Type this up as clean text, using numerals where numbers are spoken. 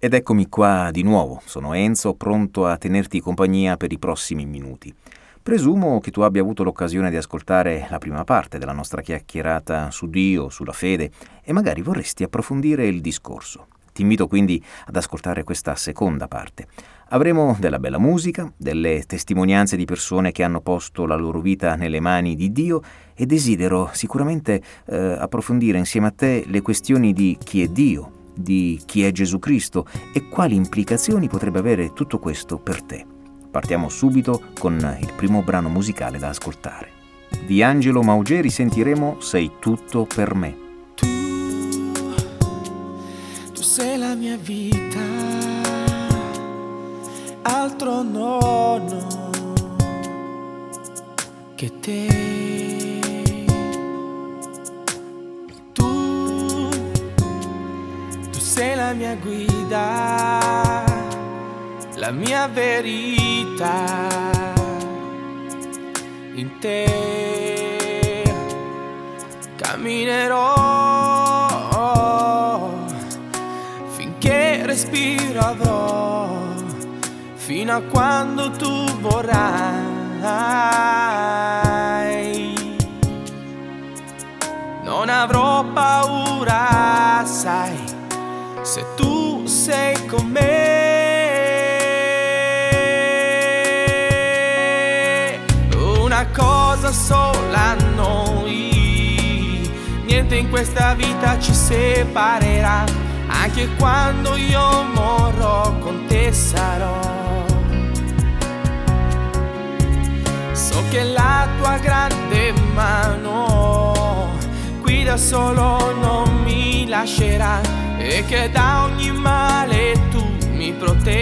Ed eccomi qua di nuovo, sono Enzo, pronto a tenerti compagnia per i prossimi minuti. Presumo che tu abbia avuto l'occasione di ascoltare la prima parte della nostra chiacchierata su Dio, sulla fede, e magari vorresti approfondire il discorso. Ti invito quindi ad ascoltare questa seconda parte. Avremo della bella musica, delle testimonianze di persone che hanno posto la loro vita nelle mani di Dio e desidero sicuramente approfondire insieme a te le questioni di chi è Dio, di chi è Gesù Cristo e quali implicazioni potrebbe avere tutto questo per te. Partiamo subito con il primo brano musicale da ascoltare. Di Angelo Maugeri sentiremo Sei tutto per me. Tu sei la mia vita, altro non ho che te. Sei la mia guida, la mia verità, in te camminerò finché respiro avrò, fino a quando tu vorrai. Non avrò paura, sai, se tu sei con me. Una cosa sola noi, niente in questa vita ci separerà, anche quando io morrò con te sarò. So che la tua grande mano qui da solo non mi lascerà e che da ogni male tu mi proteggerai.